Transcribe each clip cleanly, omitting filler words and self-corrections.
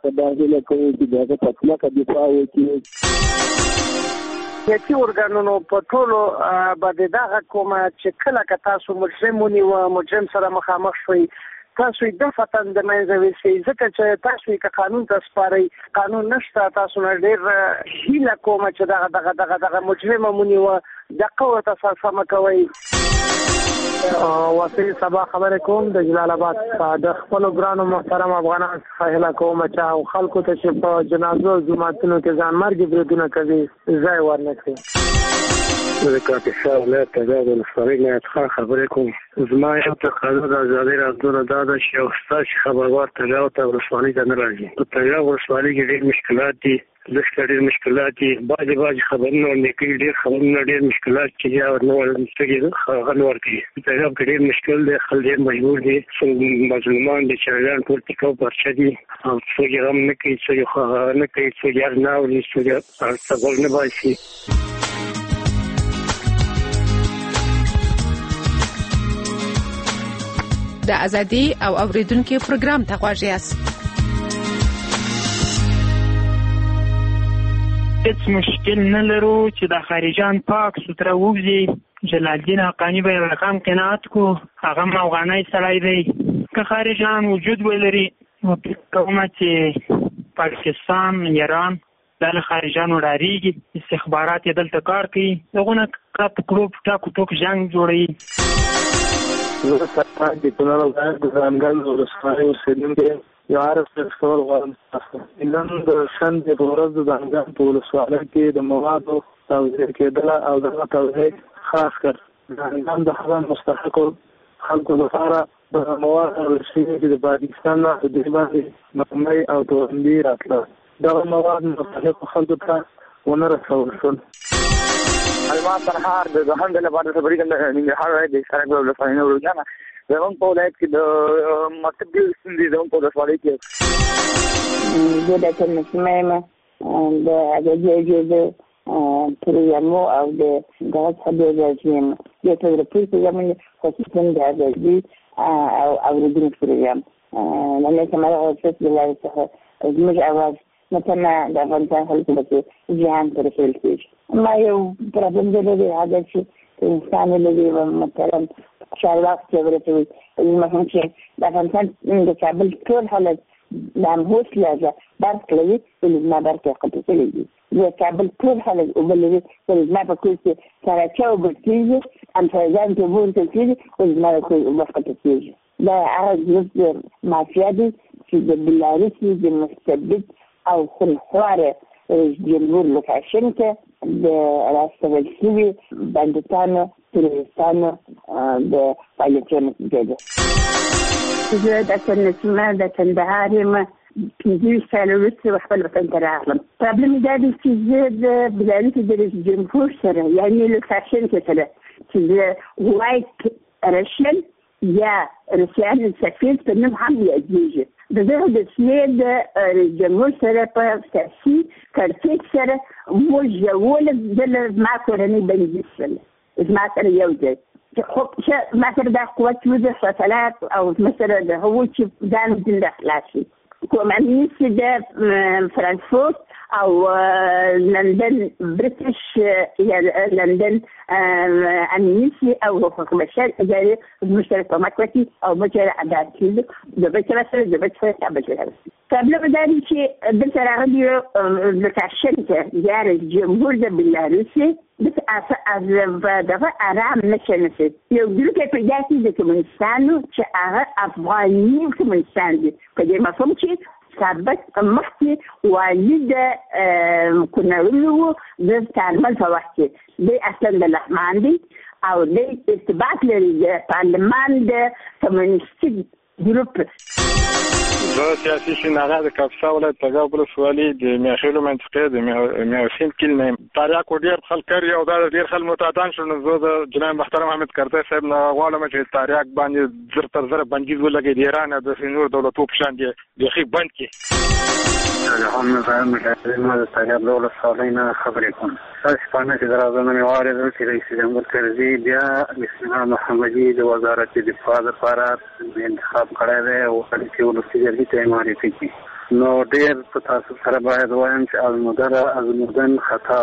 دا هیله کوي چې دغه پټلکه دفاع وکړي. سیاسي ارګانونو په ټولو باندې دغه کومه چې کله که تاسو مجرم ونیوه مجرم سره مخامخ شوئ تاسو د فتن د منځه ویسي ځکه چې تاسو که قانون ته سپارئ قانون نشته تاسو نه ډېر هیله کومه چې دغه مجرم ونیوه دقه ورته سمه کوئ. واسي صباح خبرې کوم د جلال آباد د خپل ګرانو محترم افغانانو څخه هیله کوم چې خلکو ته چې په جنازو جماعتونو کې ځان مرګ بریدونه کوي ځای ورنکړي. د کاپیسا ولایت تګاب ولسوالۍ نه خبرې کوم. زما یو تقاضا د ازادۍ راځونه دا ده چې یو ستاسو خبروار تګاب ته ولسوالۍ ته نه راځي. په تګاب ولسوالۍ کې ډېر مشکلات دي ډېر مشکلات دي بعضې خبرونه ورنکوي ډېر خبرونه ډېر مشکلات چې یا ورنه ورنستګي هغه نه ورکوي. په تګاب کې ډېر مشکل دی خلک ډېر مجبور دي مظلومان دي چرګان ټول ټیکاو پرچه دي او څوک یې غم نه کوي څوک یې نه کوي څوک یې نه اوري څوک یې غوږ نه باسي. د ازادي او اوریدونکو پروګرام ته غواړئ یاست. هیڅ مشکل نه لرو چې د خارجان پاک ستره ووځي. جلال الدین حقانی به رقم قناعت کو هغه افغاني سړی دی که خارجان وجود ولري نو کومه چې پاکستان ایران د خارجانو ډاریږي استخبارات یې دلته کار کوي دغه کټ ګروپ ټاکو جنگ جوړي. زه سره د کونړ ولایت د ځنګل ولسوالۍ اوسېدونکی یو عارف ډاکټر غواړم. نن د شنبې په ورځ د ځنګل په ولسوالۍ کې د موادو توزیع کېدله او دغه توزیع خاص کر ځنګل د هغه مستحقو خلکو لپاره د مواد ورسېږي چې د پاکستان نه د دې باندې مقمۍ او توندي راتله. دغه مواد مستحقو خلکو ته ونه رسول شول. الماس سرحار د ځهنګ لپاره خبرې کوم نه هغه د سرحد ولسوالۍ نه ورغله زمون په ولایت کې د مکتب د سندي زمون په ولسوالۍ کې د دې نسمه د اجازه د پروګرامو او د غاټ خبرې راځي د تدریس زمون خصوصا د اجازه او د پروګرام نه کومه اوسه د لارې څخه زموږ اواز مثلا د افغانستان خلکو به جهان ته رسول کېږي. ما یو پرابلم درلود هغه چې انسان لري مثلا چارواکي چې ورته مهم چې د افغانستان د کابل ټول حالت د امهوس لږه برق لري ولې ما برق قطعي دي د کابل ټول حالت وبلري ولې ما په کوم کې سره او بکیږي ان ځان ته ورته کېږي ولې ما په وخت کې کېږي دا هغه د مافیا دي چې د بلاروسي د مستبد او خلخواره جمهور لوکاشنکو د راستول شوي بندتانو تروریستانو د فعالیتونو څخه. زه د نسمه د کندهار یم 15 سال وروسته خپل وطن ته راغلم. پرابلم دا دی چې زه د بلاروسي د رئیس جمهور سره یعنې لوکاشنکو سره چې د وایټ رشین یا روسیان سفیر په نوم هم یادېږي دغه د سوید جمهور سره په سیاسي کړکېچ سره موږ یو ول ما کورنۍ بندي شول زما سره یو ځای خو چې ما سره د قوت وزیر صلاحات او مثلا د هو چې ځان د خلاصي کوم چې د فرانکفورت او لندن بريتش یا لندن امنیتی او حقوق بشر اداره مشترک مکوتی او مشترک عدالتی د بشر سره د بشر تابعیت قبل بداري چې د سراغلی لوکاشنکو یا جمهور د بلاروسي د دغه آرام نشنسي یو ګروپ پیدا کړي د کومستانو چې هغه افغاني کومستان دي په دې مفهوم چې ثابت مخکې والد کونړلو د کارمل په وخت کې د اصلا د لحمان دي او د ارتباط لري د پارلمان د کمونیستي ګروپ. زه سیاسي شناغه د کاپیسا ولایت تګاب ولسوالۍ د میاخیلو منطقې د میاوسین کلی نه تاریخ ډیر خلک کوي او دا ډیر خلک متعدان شول. زه د جناب محترم حامد کرزي صاحب نه غواړم چې تاریخ باندې زر تر زر بندیز ولګي د ایران د نور دولتو په شان دي خې بند کی هم زم د تګاب ولسوالۍ نه خبرې کوم. تاسو په نن کې درازنه مې وارد چې رئیس جمهور کرزي بیا اسلام محمدي د وزارت دفاع لپاره انتخاب کړی دی او چې ولسی جرګې ته معرفي کړي. نو ډېر په تاسو سره باید وایم چې ازمودن خطا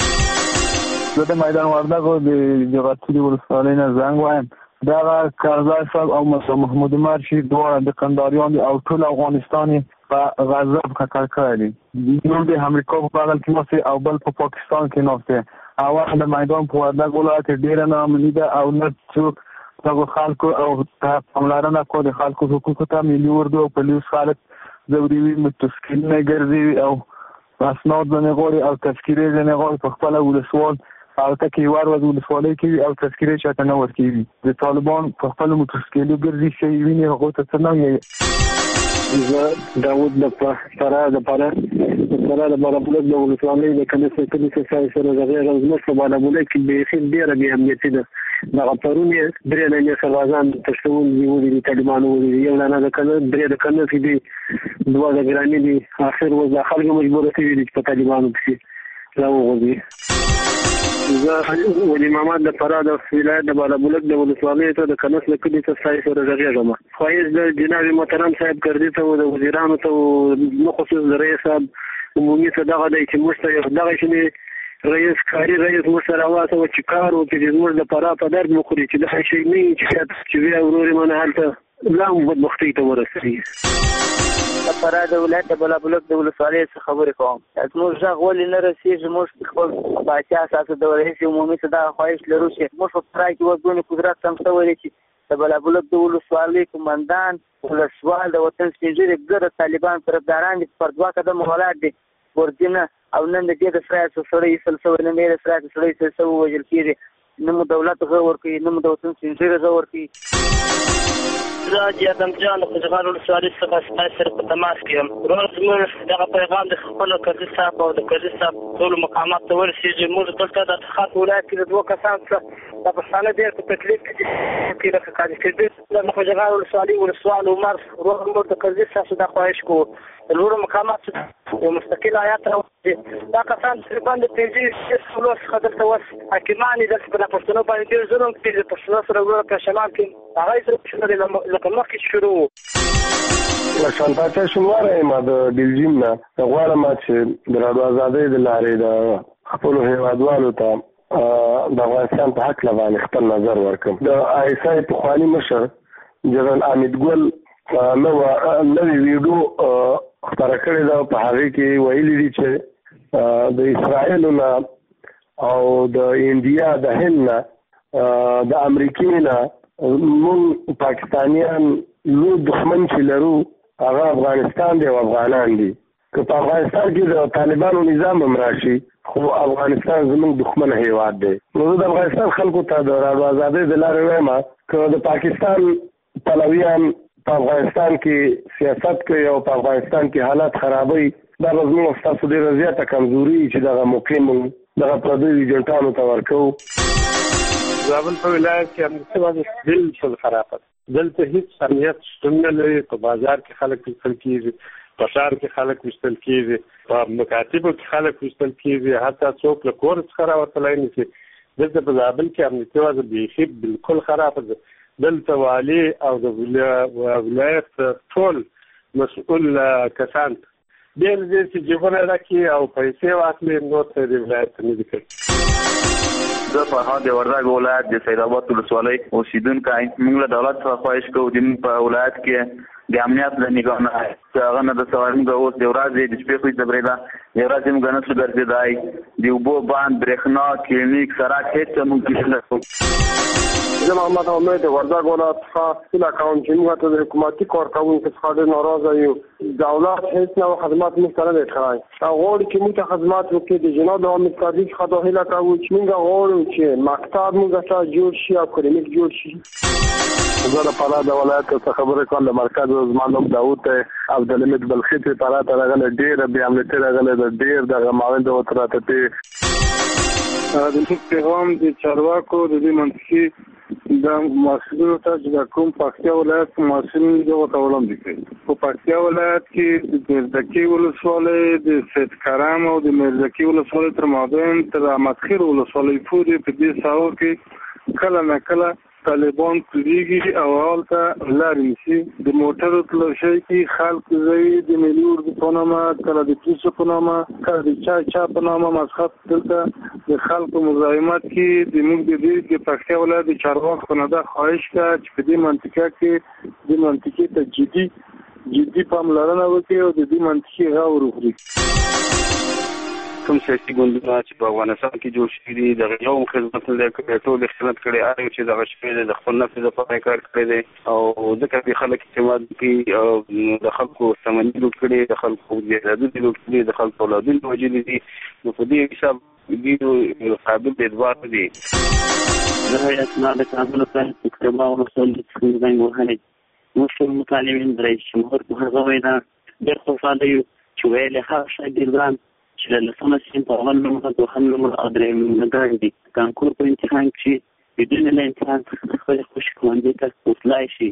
زه د میدان وردګو د جغتي ولسوالۍ نه زنګ وایم. دغه کارزای صاحب او محمود مرشي دواړه د قنداریان او ټول افغانستان په غضب ککړ کړی دي. یو د امریکا په بغل کې نوسي او بل په پاکستان کې نوسي. اول د میدان په وردګ ولایت ډېره ناامني ده او نه څوک دغه خلکو او پاملرنه کوي د خلکو حقوقو ته. ملي اردو او پولیس خلک ضروري متشکلونه ګرځي او اسناد نه غواړي او تذکیرې نه غواړي په خپل ولسوال او تکي ور ولسوالۍ کې او تذکیرې چاته نه ورکوي. د طالبان په خپل متشکلو ګرځي چې ویني هغه ته څه نه زه داود د فراه د بالابلوک د ولسوالۍ د کنیسې کلیسې سره غږیږم. زموږ په بالابلوک کې بیخي ډېره بې امنیتي ده. دغه پرون یې 3 لنې سربازان تښتون نیولي دي، طالبانو ولي یو دانه د درې د کنیسې دي، 2 د ګراني دي. اخر وز د خلکو مجبوره شوي دي چې په طالبانو پسې راوغورځي. زه ولي محمد د فراه د ولایت د بالابلوک د ولسوالۍ ته د کنس له کلي ته ستاسو سره غږیږم. خواهش د جناب محترم صاحب ګرځي ته او د وزیرانو ته مخصوص د رئیس صاحب عمومي ته دغه دی چې موږ ته دغه شنې رئیس کاري رئیس موږ سره واسه و چې کار وکړي چې موږ د فراه په درد وخوري چې دغه شی نه چې بیا ورورې منه هلته لا هم بدبختۍ ته ورسوي. د فراه د ولایت د بالابلوک د ولسوالۍ څخه خبرې کوم. زموږ غږ ولې نه رسېږي؟ موږ خپل پاچا اساسه د رئیس عمومي ته دغه خواهش لرو چې موږ په فراه کې اوس دونه قدرت هم شوی دی چې د بالابلوک د ولسوالۍ قومندان ولسوال د وطن سپین ږیري ګرد طالبان طرفداران دي پر 2 قدمه ولاړ دي ورځنه او نن د دې د فراه سره ایستل شوی، نه د فراه سره ایستل شوی وژل کېږي، نه مو دولت غږ ورکوي، نه مو د وطن سپین ږیري غږ ورکوي. زه حاجي ادم جان د خوشحال ولسوالۍ څخه ستاسو سره په تماس کې یم. ورور زموږ دغه پیغام د خپلو قاضي صاحب او د قاضي صاحب ټولو مقامات ته ورسېږي. موږ دلته د تخات ولایت کې د 2 کسانو څخه د پښتانه ډېر په تکلیف کې د قاضي کېدل د خوشحال ولسوالۍ ولسوال عمر ورور موږ د قاضي صاحب د خواهش کوو د لوړو مقامات یو مستقل آیات راوړي. دا کسان چې باندې پنځه څلور څخه دلته اوس حاکمان دي چې په پښتنو باندې ډېر ظلم کوي. د پښتنو سره ورور په شمال کې هغه سره لکه مخکې شروع شانتاچا شنواره یم د بلجیم نه. غواړم چې د رادیو ازادۍ د لارې د خپلو هېوادوالو ته د افغانستان په هکله باندې خپل نظر ورکړم. د آیسای پخواني مشر جنرال حامد ګل نوې ویډیو خپره کړې ده. په هغې کې ویلي دي چې د اسرائیلو نه او د انډیا د هند نه د امریکې نه موږ پاکستانیان لوی دښمن چې لرو هغه افغانستان دی او افغانان دي. که په افغانستان کې د طالبانو نظام هم راشي خو افغانستان زموږ دښمن هیواد دی. نو زه د افغانستان خلکو ته د رادیو ازادۍ د لارې وایم که د پاکستان پلویان په افغانستان کې سیاست کوي او په افغانستان کې حالات خرابوي، دا به زموږ ستاسو ډېره زیاته کمزوري چې دغه موقع موږ دغه پردیو ایجنټانو ته ورکوو. زابل په ولایت کې امنیتي وضع بالکل خراب ده. دلته هیڅ امنیت شتون نه لري. په بازار کې خلک ویشتل کېږي، په ښار کې خلک ویشتل کېږي، په مکاتبو کې خلک ویشتل کېږي، حتی څوک له کور څخه راوتلی نه شي. دلته په زابل کې امنیتي وضع بیخي بالکل خراب ده. دلته والي او د ولایت ټول مسؤل کسان ډېر دي چې جیبونه ډکي او پیسې واخلي، نور څه د ولایت نه دي کړي. زه فرهاد د وردګ ولایت د سید آباد ولسوالۍ اوسېدونکی. موږ له دولت څخه خواهش کوو چې په ولایت کې د امنیت له نګاه نه چې هغه نه د سوال موږ اوس د ورځې د شپې خو ځبرېده، د ورځې موږ نه څه ګرځېدی، د اوبو بند، برېښنا، کلینیک، سړک هېڅ څه موږ کېدل نه کوو. زه محمد امید د وردګ ولایت څخه هیله کوم چې موږ ته د حکومتي کارکوونکو څخه ډېر ناراضه یو. دولت هېڅ نوع خدمات موږ ته نه دی کړی او غواړي چې موږ ته خدمات وکړي. د جناب حامد قاضي څخه دا هیله کوو چې موږ غواړو چې مکتب موږ ته جوړ شي او کلینیک جوړ شي. زه د فراه د ولایت څخه خبرې کوم. د مرکز زما نوم داود دی. عبدالحمید بلخي چې فراه ته راغلی ډېره بې امنیتي راغلی ده، ډېر دغه معاون د ورته راته د پیغام د چارواکو د دې منطقي د محصلینو ته چې د کوم پکتیا ولایت محصلین دغه ته وړاندې کوي. په پکتیا ولایت کې د میرزکي ولسوالۍ د سید کرم او د میرزکي ولسوالۍ تر مابین تر احمد خیر ولسوالۍ پورې په دې ساحو کې کله نه کله طالبان پلیږي او هلته لارې نیسي. د موټرو تلاشۍ کې خلک ځای د ملي اردو په نامه، کله د پولیسو په نامه، کله د چا په نامه مذهب دلته د خلکو مزاحمت کې د موږ د پکتیا ولایت د چارواکو په نده خواهش کوه چې په دې منطقې ته جدي پاملرنه وکړي او د دې منطقې غور وکړي. کوم سیاسي ګوندونه چې په افغانستان کې جوړ شوي دي د یو خدمت نه کوي، ټول خدمت کړي هغه چې د شپې د خپل نفس لپاره کار کړی دی او ځکه چې خلک اعتماد کوي او د خلکو سمندي لوټ کړي، د خلکو جیدادونه لوټ کړي، د خلکو اولادونه وژلي دي. نو په دې حساب دې قابل د اعتبار دي. زه اسناد د کابل په اکتبا او رسول څنګه وهلې مشهور مطالعین رئیس جمهور په هغه وینا ډېر خوشاله یو چې ویل هغه شاګردان چې له لسمه سیم په اول نمبر دوهم نمبر او درېیم نمبر دي کانکور په امتحان کې بدون له امتحان خپل خوش کوندې ته وصلای شي.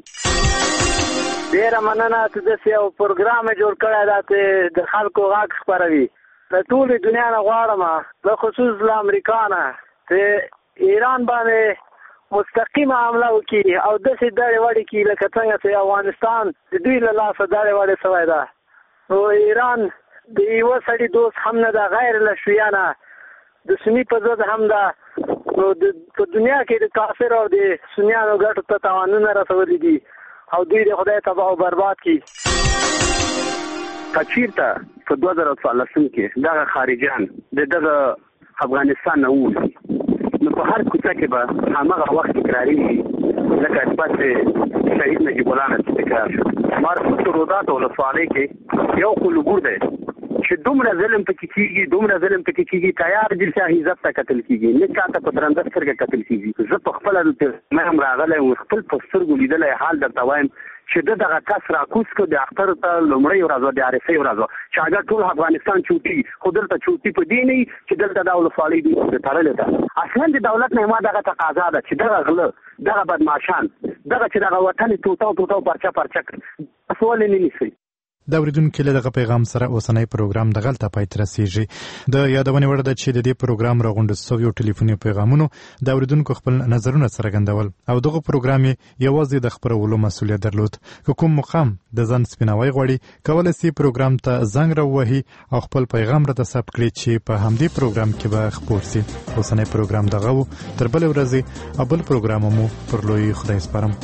ډېره مننه چې داسې یو پروګرام جوړ کړی دا چې د خلکو غږ خپروي. د ټولې دنیا نه غواړم په خصوص له امریکا نه چې ایران باندې مستقیمه حمله وکړي او داسې ډلې وړې کړي لکه څنګه چې افغانستان د دوی له لاسه ډلې وړې شوی ده. نو ایران د یوه سړي دوست هم نه ده، غیر له شیعه د سني په ضد هم ده. نو په دنیا کې د کافر او د سنیانو ګټو ته تاوانونه رسولي دي او دوی د خدای تباه او برباد کړي. کچیرته په 2014 کې دغه خارجيان دغه افغانستان نه ووځي نو په هر کوڅه کې به هماغه وخت تکرارېږي لکه اثبات شهید نجیب الله نه تکرار شو. معرفت رودات ولسوالۍ کې یو خو لګور دی چې دومره ظلم پکې کېږي تیار دي چې عزت ته قتل کېږي، نه چاته په درنده سترګه قتل کېږي. زه په خپله دلته هم راغلی او خپل په سترګو لیدلی حال درته وایم چې دغه کس راکوز کړ د اختر ته لومړۍ ورځ د عرفې ورځ چې اگر ټول افغانستان چوټي خو دلته چوټي په دې نه چې دلته دا ولسوالۍ دوی تړلې ده. اصلا د دولت نه ما دغه تقاضا ده چې دغه غله دغه بدمعشان دغه چې دغه وطن ټوټه پرچه کړ ولې نه نیسي. د اوریدونکو له دغه پیغام سره اوسنۍ پروګرام دغلته پای ته رسیږي. د یادونې وړ ده چې د دې پروګرام راغونډ شویو ټلیفوني پیغامونو د اوریدونکو خپل نظرونه څرګندول او دغه پروګرام یوازې د خبرولو مسولیت درلود. کوم مقام د ځان سپیناوي غوړي کولای شي پروګرام ته زنګ راوهي او خپل پیغام راته ثبت کړي چې په همدې پروګرام کې به خبر شي. اوسنۍ پروګرام دغه تر بل ورځې ابل پروګرام مو پر لوی خدای سپارم.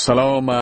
سلام